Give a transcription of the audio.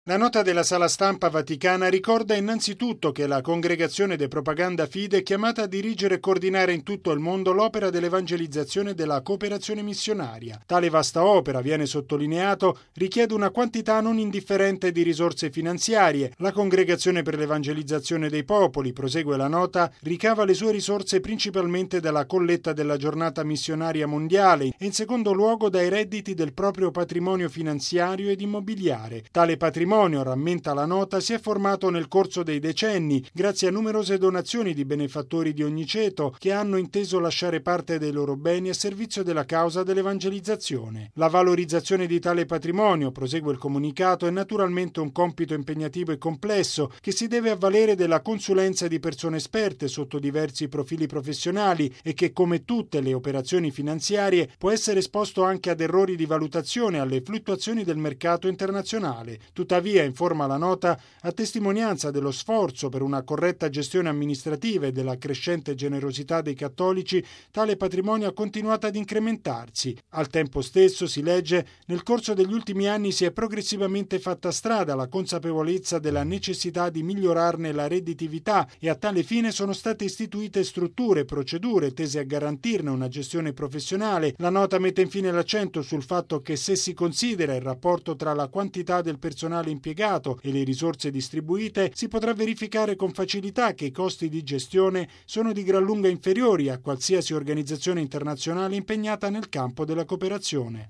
La nota della Sala Stampa Vaticana ricorda innanzitutto che la Congregazione de Propaganda Fide è chiamata a dirigere e coordinare in tutto il mondo l'opera dell'evangelizzazione e della cooperazione missionaria. Tale vasta opera, viene sottolineato, richiede una quantità non indifferente di risorse finanziarie. La Congregazione per l'Evangelizzazione dei Popoli, prosegue la nota, ricava le sue risorse principalmente dalla colletta della Giornata Missionaria Mondiale e in secondo luogo dai redditi del proprio patrimonio finanziario ed immobiliare. Tale patrimonio, rammenta la nota, si è formato nel corso dei decenni grazie a numerose donazioni di benefattori di ogni ceto che hanno inteso lasciare parte dei loro beni a servizio della causa dell'evangelizzazione. La valorizzazione di tale patrimonio, prosegue il comunicato, è naturalmente un compito impegnativo e complesso che si deve avvalere della consulenza di persone esperte sotto diversi profili professionali e che, come tutte le operazioni finanziarie, può essere esposto anche ad errori di valutazione e alle fluttuazioni del mercato internazionale. Tuttavia, informa la nota, a testimonianza dello sforzo per una corretta gestione amministrativa e della crescente generosità dei cattolici, tale patrimonio ha continuato ad incrementarsi. Al tempo stesso, si legge, nel corso degli ultimi anni si è progressivamente fatta strada la consapevolezza della necessità di migliorarne la redditività e a tale fine sono state istituite strutture e procedure tese a garantirne una gestione professionale. La nota mette infine l'accento sul fatto che se si considera il rapporto tra la quantità del personale impiegato e le risorse distribuite, si potrà verificare con facilità che i costi di gestione sono di gran lunga inferiori a qualsiasi organizzazione internazionale impegnata nel campo della cooperazione.